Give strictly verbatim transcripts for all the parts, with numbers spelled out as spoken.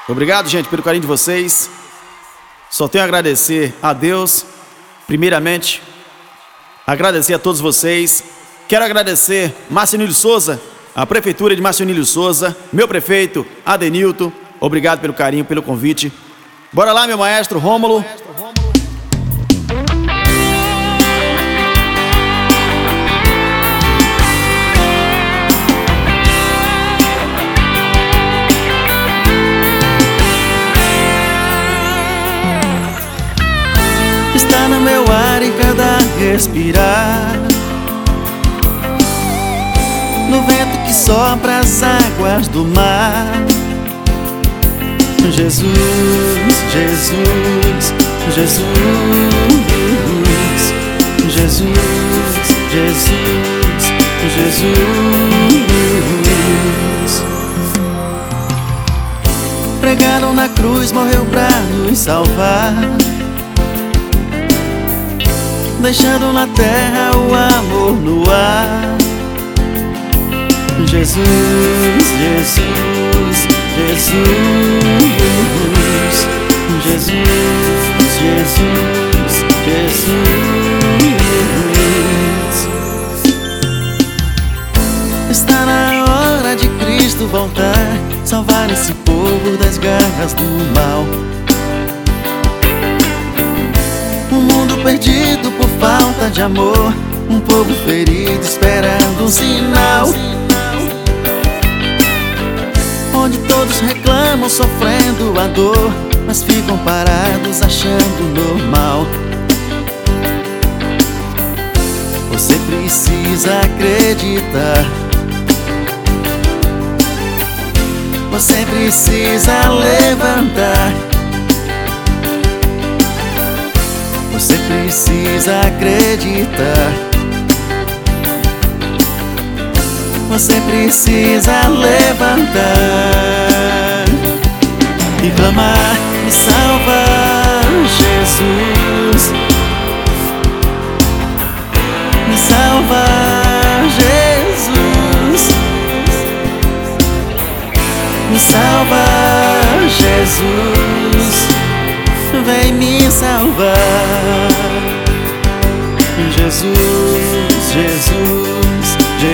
Obrigado, gente, pelo carinho de vocês. Só tenho a agradecer a Deus, primeiramente. Agradecer a todos vocês. Quero agradecer Marcionílio Souza, a Prefeitura de Marcionílio Souza, meu prefeito, Adenilton. Obrigado pelo carinho, pelo convite. Bora lá, meu maestro Rômulo. Está no meu ar em cada respirar, no vento que sopra as águas do mar. Jesus, Jesus, Jesus, Jesus, Jesus, Jesus. Pregaram na cruz, morreu pra nos salvar, deixando na terra o amor no ar. Jesus, Jesus, Jesus, Jesus, Jesus, Jesus. Está na hora de Cristo voltar, salvar esse povo das garras do mal. Um mundo perdido por falta de amor, um povo ferido esperando um sinal, onde todos reclamam sofrendo a dor, mas ficam parados achando normal. Você precisa acreditar, você precisa levantar, você precisa acreditar, você precisa levantar e clamar: me salva, Jesus, me salva, Jesus, me salva, Jesus, vem me salvar. Jesus, Jesus,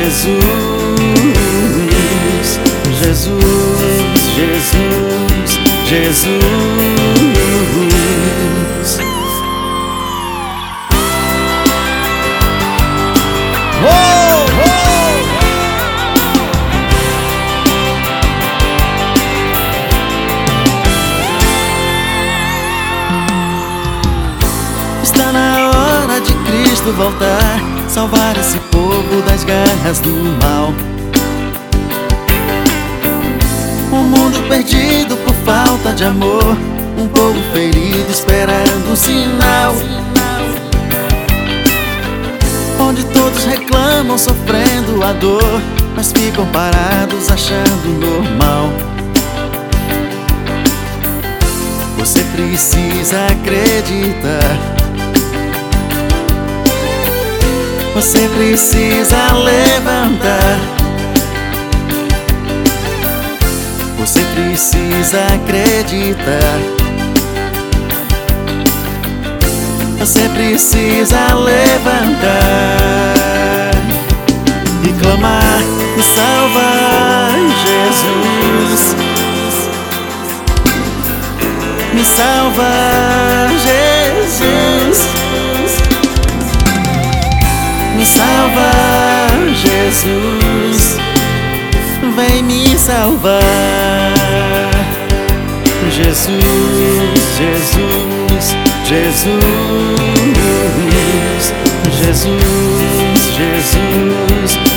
Jesus, Jesus, Jesus, Jesus. Oh, oh. Está na hora de Cristo voltar, salvar esse povo das garras do mal. Um mundo perdido por falta de amor, um povo ferido esperando um sinal, onde todos reclamam sofrendo a dor, mas ficam parados achando normal. Você precisa acreditar, você precisa levantar, você precisa acreditar, você precisa levantar e clamar: me salva, Jesus, me salva, Jesus, me salva, Jesus, vem me salvar. Jesus, Jesus, Jesus, Jesus, Jesus,